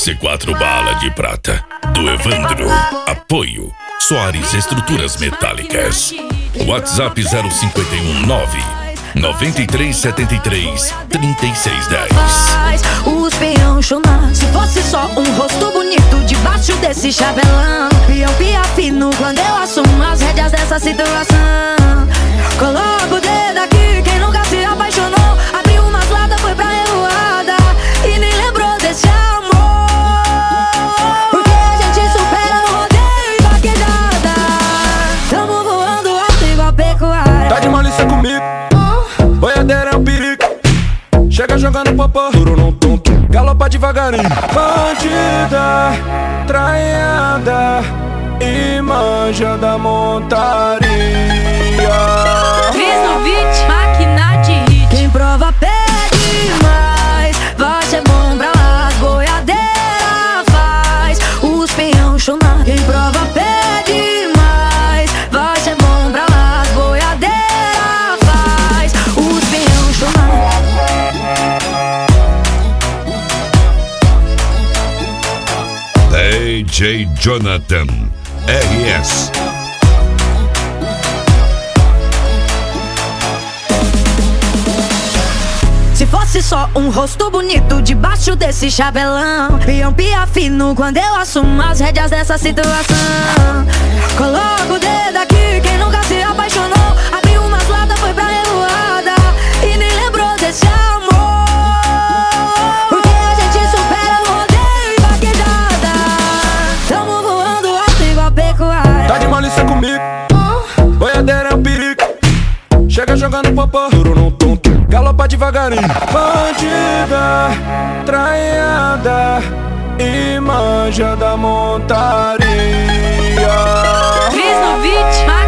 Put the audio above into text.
C4 Bala de Prata, do Evandro. Apoio Soares Estruturas Metálicas. WhatsApp 0519 9373 3610. Os peão chonar. Se fosse só um rosto bonito debaixo desse chabelão, eu piafino quando eu assumo as rédeas dessa situação. Coloco o dedo aqui, quem nunca se apaixonou, abriu umas latas, foi pra revoada e nem lembrou desse amor. Porque a gente supera no rodeio e vaquejada. Tamo voando alto igual pecuária. Tá de malícia comigo, boiadeira é um perigo. Chega jogando popô, duro no tonto, galopa devagarinho. Bandida, traiada e manja da montaria. Cris no beat, máquina de hit. Quem prova pede mais, vai ser bom pra lá. Boiadeira faz os peão chonar. Quem prova pede mais, vai ser bom pra lá. Boiadeira faz os peão chonar. DJ Jonathan RS. Se fosse só um rosto bonito debaixo desse chabelão, eu piafino quando eu assumo as rédeas dessa situação. Coloco o dedo aqui, quem nunca se apaixonou, abriu umas latas, foi pra revoada e nem lembrou desse amor. Porque a gente supera no rodeio e vaquejada. Tamo voando alto igual pecuária. Tá de malícia comigo, boiadeira é um perigo. Chega jogando popô, duro no tonto, galopa devagarinho. Bandida, traiada e manja da montaria. Cris no beat,